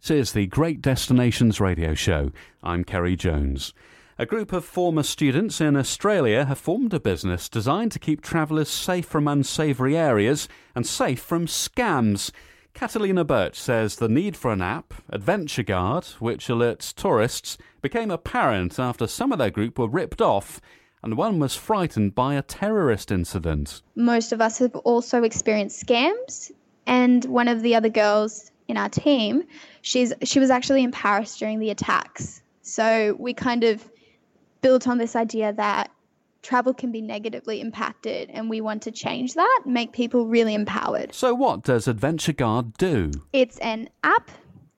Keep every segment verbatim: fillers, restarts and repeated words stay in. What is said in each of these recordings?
This is the Great Destinations Radio Show. I'm Kerry Jones. A group of former students in Australia have formed a business designed to keep travellers safe from unsavoury areas and safe from scams. Catalina Birch says the need for an app, Adventure Guard, which alerts tourists, became apparent after some of their group were ripped off and one was frightened by a terrorist incident. Most of us have also experienced scams, and one of the other girls in our team, she's she was actually in Paris during the attacks. So we kind of built on this idea that travel can be negatively impacted, and we want to change that, make people really empowered. So what does Adventure Guard do? It's an app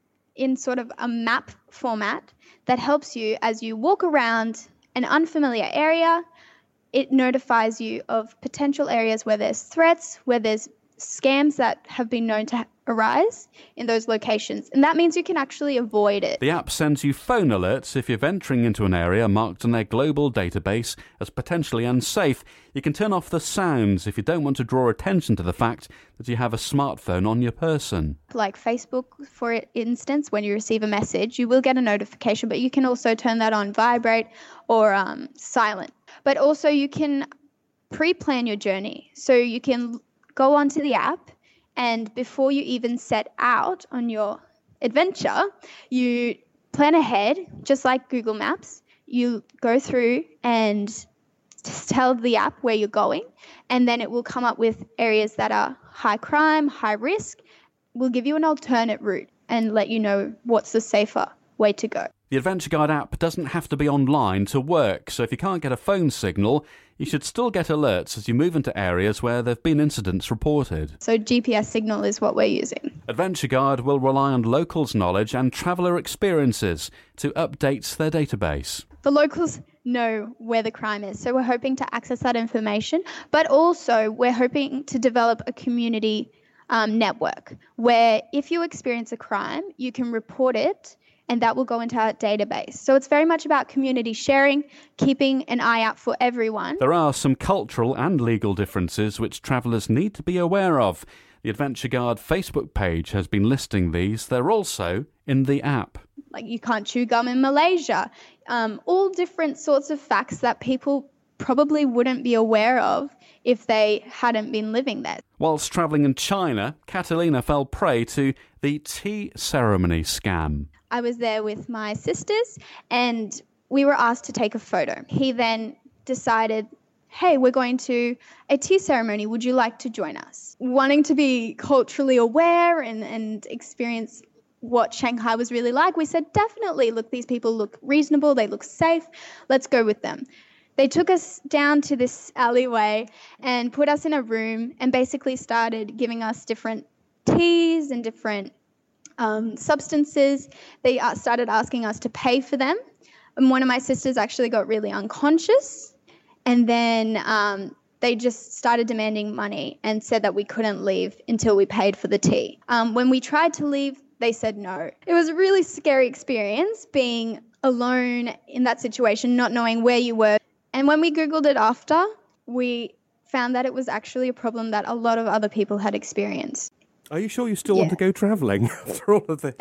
in sort of a map format that helps you as you walk around an unfamiliar area. It notifies you of potential areas where there's threats, where there's scams that have been known to arise in those locations, and that means you can actually avoid it. The app sends you phone alerts if you're venturing into an area marked on their global database as potentially unsafe. You can turn off the sounds if you don't want to draw attention to the fact that you have a smartphone on your person. Like Facebook, for instance, when you receive a message, you will get a notification, but you can also turn that on vibrate or um, silent. But also you can pre-plan your journey, so you can go onto the app, and before you even set out on your adventure, you plan ahead, just like Google Maps. You go through and just tell the app where you're going, and then it will come up with areas that are high crime, high risk. We'll give you an alternate route and let you know what's the safer way to go. The Adventure Guard app doesn't have to be online to work, so if you can't get a phone signal, you should still get alerts as you move into areas where there have been incidents reported. So G P S signal is what we're using. Adventure Guard will rely on locals' knowledge and traveller experiences to update their database. The locals know where the crime is, so we're hoping to access that information, but also we're hoping to develop a community um, network where if you experience a crime, you can report it, and that will go into our database. So it's very much about community sharing, keeping an eye out for everyone. There are some cultural and legal differences which travellers need to be aware of. The Adventure Guard Facebook page has been listing these. They're also in the app. Like you can't chew gum in Malaysia. Um, all different sorts of facts that people probably wouldn't be aware of if they hadn't been living there. Whilst travelling in China, Catalina fell prey to the tea ceremony scam. I was there with my sisters and we were asked to take a photo. He then decided, hey, we're going to a tea ceremony. Would you like to join us? Wanting to be culturally aware and, and experience what Shanghai was really like, we said, definitely, look, these people look reasonable. They look safe. Let's go with them. They took us down to this alleyway and put us in a room and basically started giving us different teas and different Um, substances. They uh, started asking us to pay for them. And one of my sisters actually got really unconscious. And then um, they just started demanding money and said that we couldn't leave until we paid for the tea. Um, when we tried to leave, they said no. It was a really scary experience being alone in that situation, not knowing where you were. And when we Googled it after, we found that it was actually a problem that a lot of other people had experienced. Are you sure you still Yeah. want to go travelling after all of this?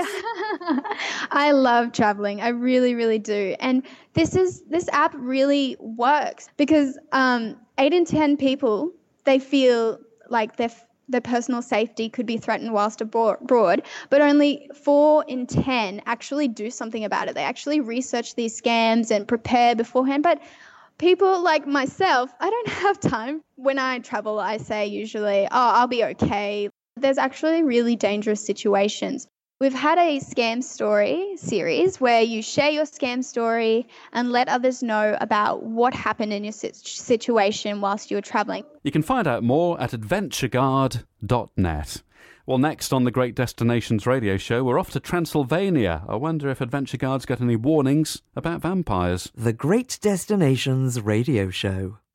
I love traveling. I really, really do. And this is this app really works because um, eight in ten people, they feel like their their personal safety could be threatened whilst abroad, but only four in ten actually do something about it. They actually research these scams and prepare beforehand. But people like myself, I don't have time. When I travel, I say usually, oh, I'll be okay. There's actually really dangerous situations. We've had a scam story series where you share your scam story and let others know about what happened in your situation whilst you were travelling. You can find out more at adventure guard dot net. Well, next on the Great Destinations Radio Show, we're off to Transylvania. I wonder if Adventure Guard's got any warnings about vampires. The Great Destinations Radio Show.